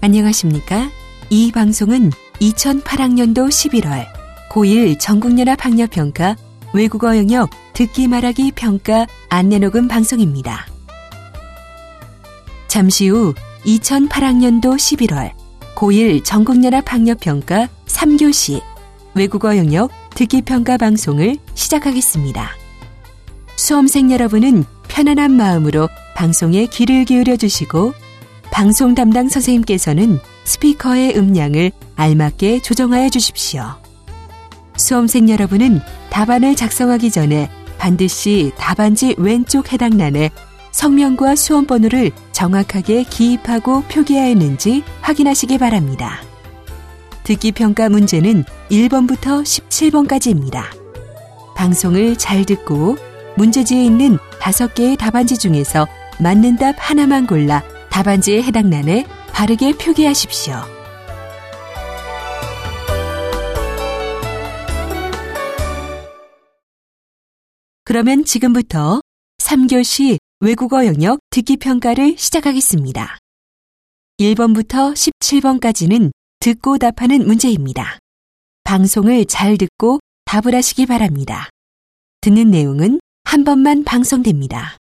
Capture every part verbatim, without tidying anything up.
안녕하십니까? 이 방송은 이천팔 학년도 십일월 고일 전국연합학력평가 외국어 영역 듣기 말하기 평가 안내녹음 방송입니다. 잠시 후 이천팔 학년도 십일월 고일 전국연합학력평가 삼 교시 외국어 영역 듣기 평가 방송을 시작하겠습니다. 수험생 여러분은 편안한 마음으로 방송에 귀를 기울여 주시고 방송 담당 선생님께서는 스피커의 음량을 알맞게 조정하여 주십시오. 수험생 여러분은 답안을 작성하기 전에 반드시 답안지 왼쪽 해당란에 성명과 수험번호를 정확하게 기입하고 표기하였는지 확인하시기 바랍니다. 듣기평가 문제는 일 번부터 십칠 번까지입니다. 방송을 잘 듣고 문제지에 있는 다섯 개의 답안지 중에서 맞는 답 하나만 골라 답안지에 해당란에 바르게 표기하십시오. 그러면 지금부터 삼 교시 외국어 영역 듣기 평가를 시작하겠습니다. 일 번부터 십칠 번까지는 듣고 답하는 문제입니다. 방송을 잘 듣고 답을 하시기 바랍니다. 듣는 내용은 한 번만 방송됩니다.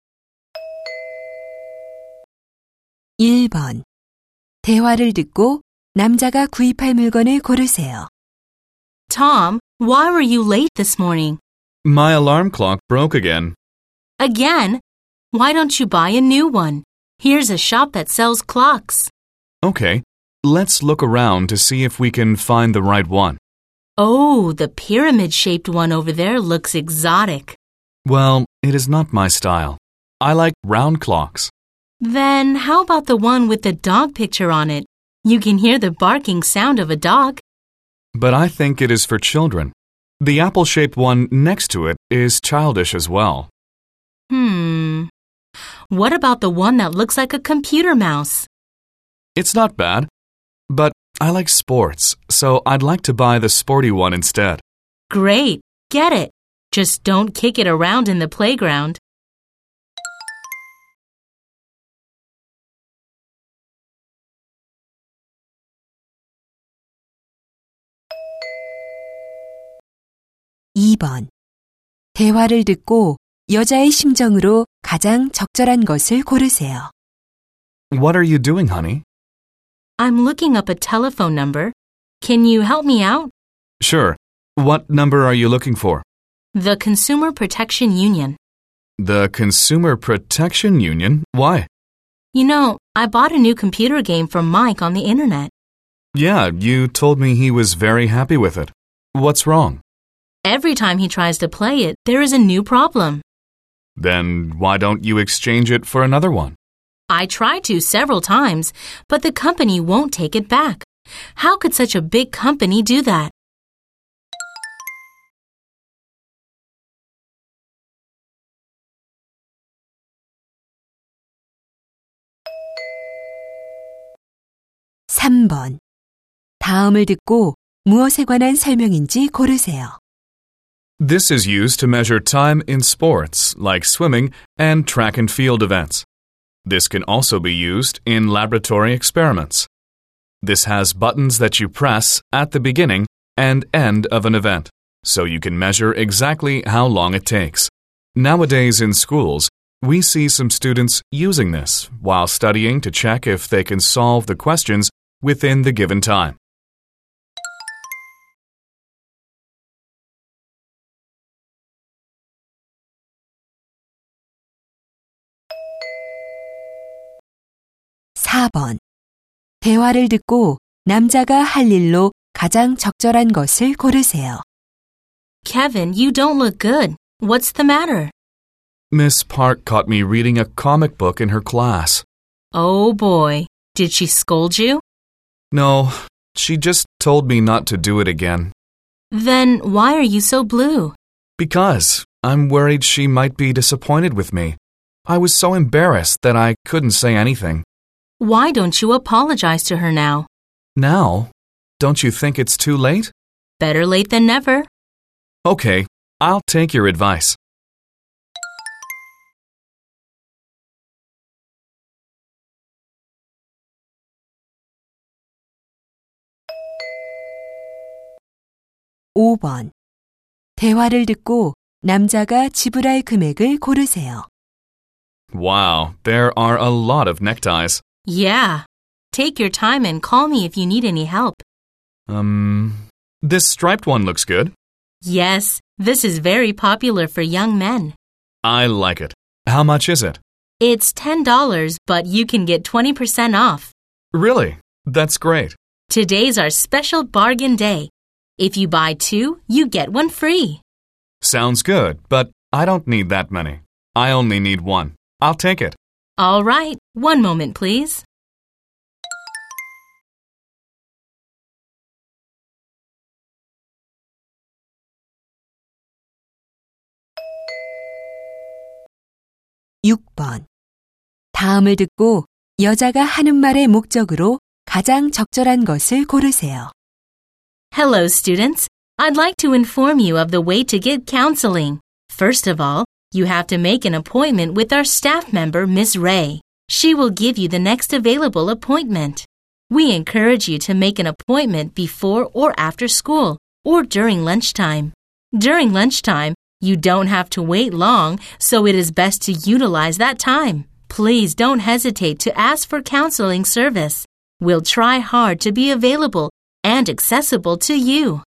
일 번. 대화를 듣고 남자가 구입할 물건을 고르세요. Tom, why were you late this morning? My alarm clock broke again. Again? Why don't you buy a new one? Here's a shop that sells clocks. Okay, let's look around to see if we can find the right one. Oh, the pyramid-shaped one over there looks exotic. Well, it is not my style. I like round clocks. Then how about the one with the dog picture on it? You can hear the barking sound of a dog. But I think it is for children. The apple-shaped one next to it is childish as well. Hmm. What about the one that looks like a computer mouse? It's not bad, but I like sports, so I'd like to buy the sporty one instead. Great. Get it. Just don't kick it around in the playground. 이 번. 대화를 듣고 여자의 심정으로 가장 적절한 것을 고르세요. What are you doing, honey? I'm looking up a telephone number. Can you help me out? Sure. What number are you looking for? The Consumer Protection Union. The Consumer Protection Union? Why? You know, I bought a new computer game from Mike on the internet. Yeah, you told me he was very happy with it. What's wrong? Every time he tries to play it, there is a new problem. Then why don't you exchange it for another one? I tried to several times, but the company won't take it back. How could such a big company do that? 삼 번. 다음을 듣고 무엇에 관한 설명인지 고르세요. This is used to measure time in sports, like swimming and track and field events. This can also be used in laboratory experiments. This has buttons that you press at the beginning and end of an event, so you can measure exactly how long it takes. Nowadays in schools, we see some students using this while studying to check if they can solve the questions within the given time. 사 번. 대화를 듣고 남자가 할 일로 가장 적절한 것을 고르세요. Kevin, you don't look good. What's the matter? Miss Park caught me reading a comic book in her class. Oh boy. Did she scold you? No, she just told me not to do it again. Then why are you so blue? Because I'm worried she might be disappointed with me. I was so embarrassed that I couldn't say anything. Why don't you apologize to her now? Now? Don't you think it's too late? Better late than never. Okay, I'll take your advice. 오 번. 대화를 듣고 남자가 지불할 금액을 고르세요. Wow, there are a lot of neckties. Yeah. Take your time and call me if you need any help. Um, this striped one looks good. Yes, this is very popular for young men. I like it. How much is it? It's ten dollars, but you can get twenty percent off. Really? That's great. Today's our special bargain day. If you buy two, you get one free. Sounds good, but I don't need that many. I only need one. I'll take it. All right, one moment, please. 육 번. 다음을 듣고 여자가 하는 말의 목적으로 가장 적절한 것을 고르세요. Hello, students. I'd like to inform you of the way to get counseling. First of all, you have to make an appointment with our staff member, Miss Ray. She will give you the next available appointment. We encourage you to make an appointment before or after school or during lunchtime. During lunchtime, you don't have to wait long, so it is best to utilize that time. Please don't hesitate to ask for counseling service. We'll try hard to be available and accessible to you.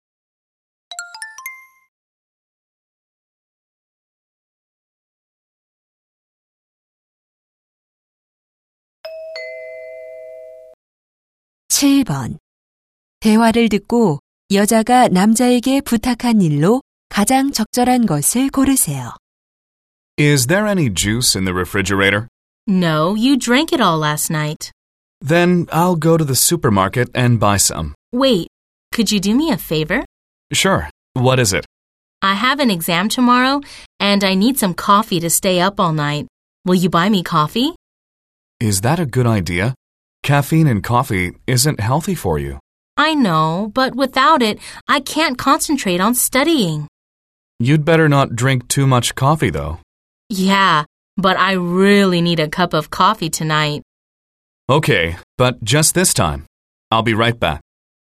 칠 번. 대화를 듣고 여자가 남자에게 부탁한 일로 가장 적절한 것을 고르세요. Is there any juice in the refrigerator? No, you drank it all last night. Then I'll go to the supermarket and buy some. Wait, could you do me a favor? Sure. What is it? I have an exam tomorrow, and I need some coffee to stay up all night. Will you buy me coffee? Is that a good idea? Caffeine in coffee isn't healthy for you. I know, but without it, I can't concentrate on studying. You'd better not drink too much coffee, though. Yeah, but I really need a cup of coffee tonight. Okay, but just this time. I'll be right back.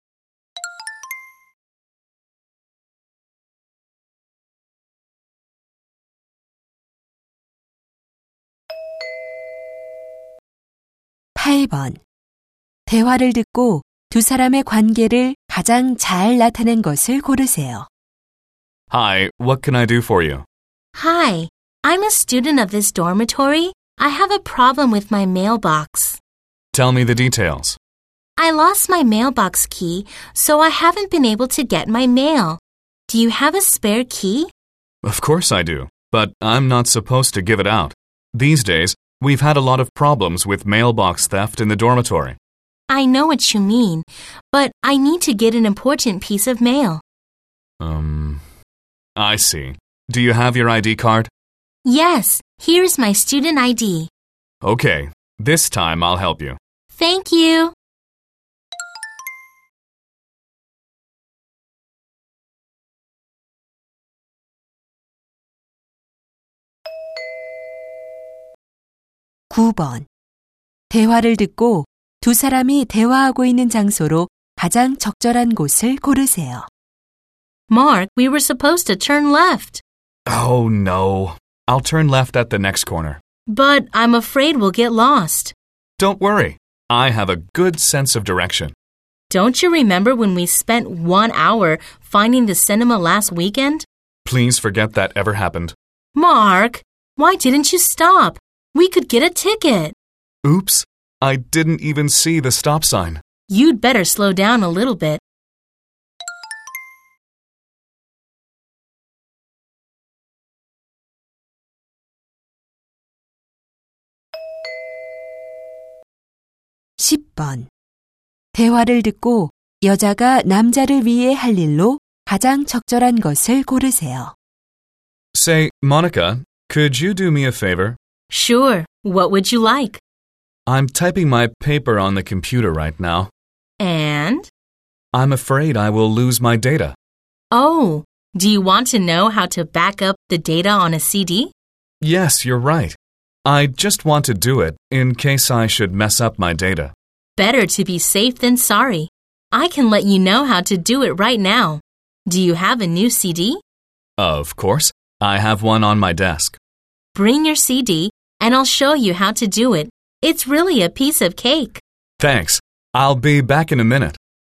팔 번. 대화를 듣고 두 사람의 관계를 가장 잘 나타낸 것을 고르세요. Hi, what can I do for you? Hi, I'm a student of this dormitory. I have a problem with my mailbox. Tell me the details. I lost my mailbox key, so I haven't been able to get my mail. Do you have a spare key? Of course I do, but I'm not supposed to give it out. These days, we've had a lot of problems with mailbox theft in the dormitory. I know what you mean, but I need to get an important piece of mail. Um, I see. Do you have your I D card? Yes, here's my student I D. Okay, this time I'll help you. Thank you. 구 번. 대화를 듣고 두 사람이 대화하고 있는 장소로 가장 적절한 곳을 고르세요. Mark, we were supposed to turn left. Oh, no. I'll turn left at the next corner. But I'm afraid we'll get lost. Don't worry. I have a good sense of direction. Don't you remember when we spent one hour finding the cinema last weekend? Please forget that ever happened. Mark, why didn't you stop? We could get a ticket. Oops. I didn't even see the stop sign. You'd better slow down a little bit. 십 번. 대화를 듣고 여자가 남자를 위해 할 일로 가장 적절한 것을 고르세요. Say, Monica, could you do me a favor? Sure. What would you like? I'm typing my paper on the computer right now. And? I'm afraid I will lose my data. Oh, do you want to know how to back up the data on a C D? Yes, you're right. I just want to do it in case I should mess up my data. Better to be safe than sorry. I can let you know how to do it right now. Do you have a new C D? Of course, I have one on my desk. Bring your C D and I'll show you how to do it. It's really a piece of cake. Thanks. I'll be back in a minute.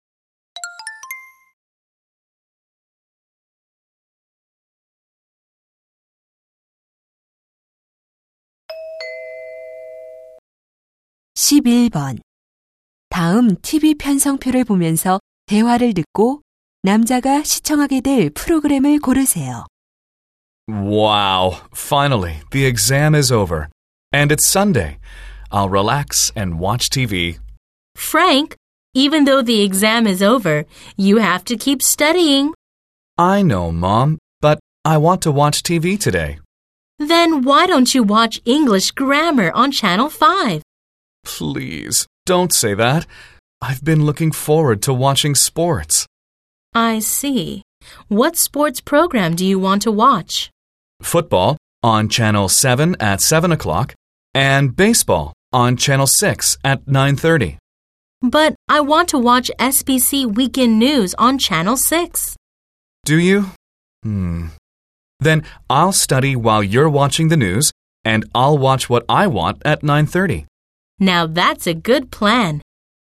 십일 번. 다음 티비 편성표를 보면서 대화를 듣고 남자가 시청하게 될 프로그램을 고르세요. Wow, finally, the exam is over. And it's Sunday. I'll relax and watch T V. Frank, even though the exam is over, you have to keep studying. I know, Mom, but I want to watch T V today. Then why don't you watch English grammar on Channel five? Please, don't say that. I've been looking forward to watching sports. I see. What sports program do you want to watch? Football on Channel seven at seven o'clock and baseball on Channel six at nine thirty. But I want to watch S B C Weekend News on Channel six. Do you? Hmm. Then I'll study while you're watching the news and I'll watch what I want at nine thirty. Now that's a good plan.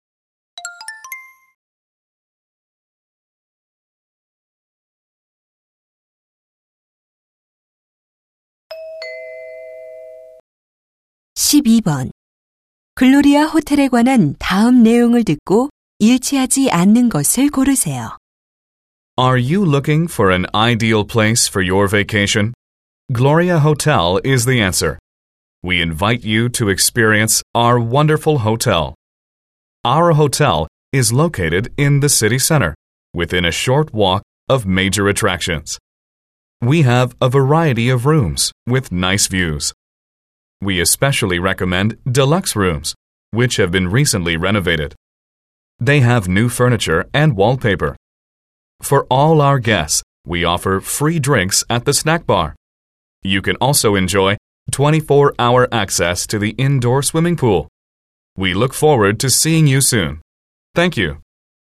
십이 번. 글로리아 호텔에 관한 다음 내용을 듣고 일치하지 않는 것을 고르세요. Are you looking for an ideal place for your vacation? Gloria Hotel is the answer. We invite you to experience our wonderful hotel. Our hotel is located in the city center, within a short walk of major attractions. We have a variety of rooms with nice views. We especially recommend deluxe rooms, which have been recently renovated. They have new furniture and wallpaper. For all our guests, we offer free drinks at the snack bar. You can also enjoy twenty-four hour access to the indoor swimming pool. We look forward to seeing you soon. Thank you.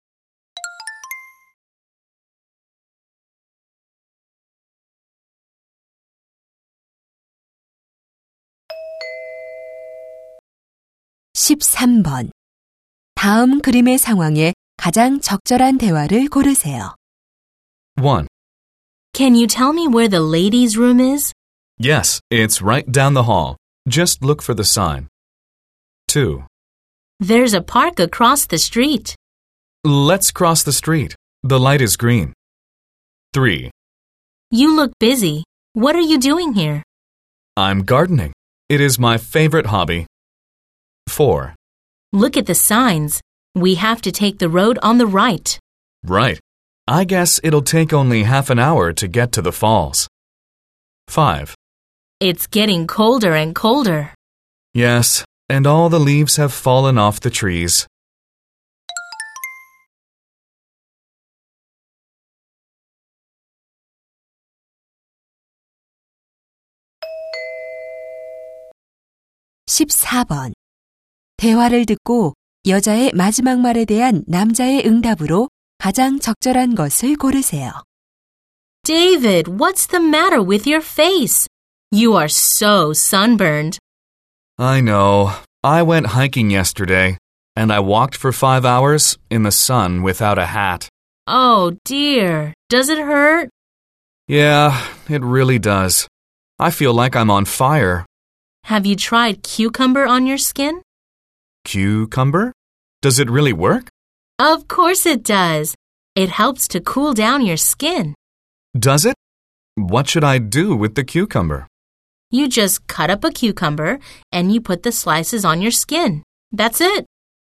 십삼 번. 다음 그림의 상황에 가장 적절한 대화를 고르세요. one. Can you tell me where the ladies' room is? Yes, it's right down the hall. Just look for the sign. two. There's a park across the street. Let's cross the street. The light is green. three. You look busy. What are you doing here? I'm gardening. It is my favorite hobby. four. Look at the signs. We have to take the road on the right. Right. I guess it'll take only half an hour to get to the falls. five. It's getting colder and colder. Yes, and all the leaves have fallen off the trees. 십사 번. 대화를 듣고 여자의 마지막 말에 대한 남자의 응답으로 가장 적절한 것을 고르세요. David, what's the matter with your face? You are so sunburned. I know. I went hiking yesterday, and I walked for five hours in the sun without a hat. Oh, dear. Does it hurt? Yeah, it really does. I feel like I'm on fire. Have you tried cucumber on your skin? Cucumber? Does it really work? Of course it does. It helps to cool down your skin. Does it? What should I do with the cucumber? You just cut up a cucumber and you put the slices on your skin. That's it.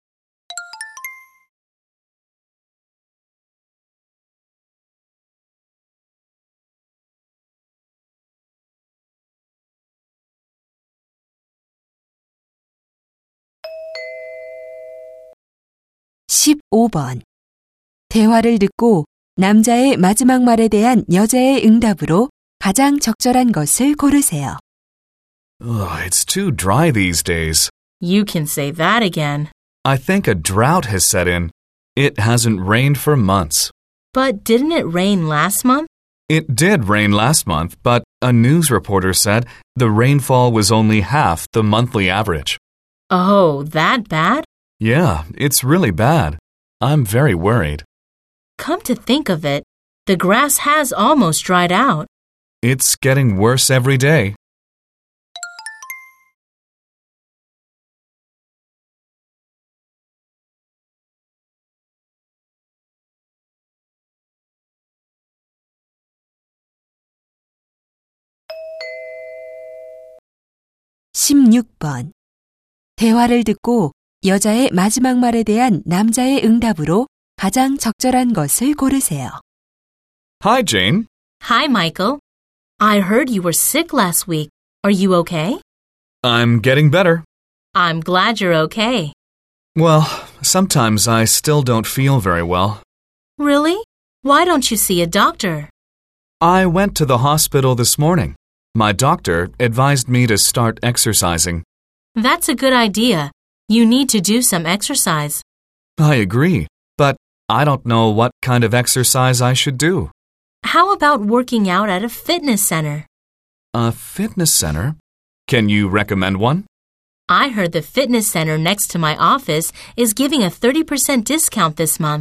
십오 번. 대화를 듣고 남자의 마지막 말에 대한 여자의 응답으로 가장 적절한 것을 고르세요. Ugh, it's too dry these days. You can say that again. I think a drought has set in. It hasn't rained for months. But didn't it rain last month? It did rain last month, but a news reporter said the rainfall was only half the monthly average. Oh, that bad? Yeah, it's really bad. I'm very worried. Come to think of it, the grass has almost dried out. It's getting worse every day. 십육 번. 대화를 듣고 여자의 마지막 말에 대한 남자의 응답으로 가장 적절한 것을 고르세요. Hi, Jane. Hi, Michael. I heard you were sick last week. Are you okay? I'm getting better. I'm glad you're okay. Well, sometimes I still don't feel very well. Really? Why don't you see a doctor? I went to the hospital this morning. My doctor advised me to start exercising. That's a good idea. You need to do some exercise. I agree, but I don't know what kind of exercise I should do. How about working out at a fitness center? A fitness center? Can you recommend one? I heard the fitness center next to my office is giving a thirty percent discount this month.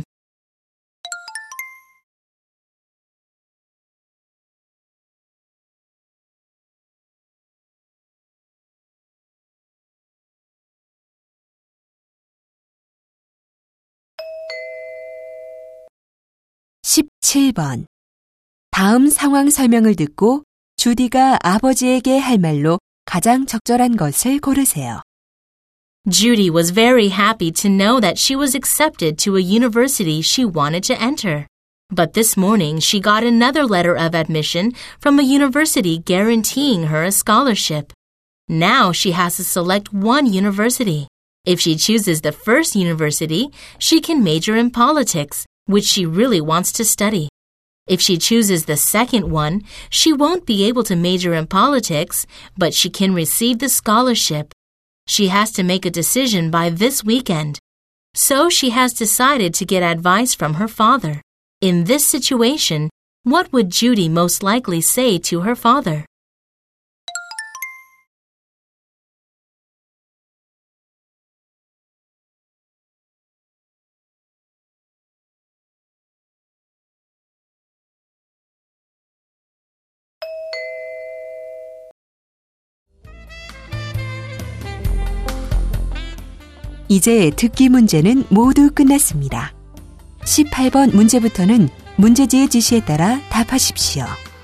십칠 번. 다음 상황 설명을 듣고 주디가 아버지에게 할 말로 가장 적절한 것을 고르세요. Judy was very happy to know that she was accepted to a university she wanted to enter. But this morning she got another letter of admission from a university guaranteeing her a scholarship. Now she has to select one university. If she chooses the first university, she can major in politics, which she really wants to study. If she chooses the second one, she won't be able to major in politics, but she can receive the scholarship. She has to make a decision by this weekend. So she has decided to get advice from her father. In this situation, what would Judy most likely say to her father? 이제 듣기 문제는 모두 끝났습니다. 십팔 번 문제부터는 문제지의 지시에 따라 답하십시오.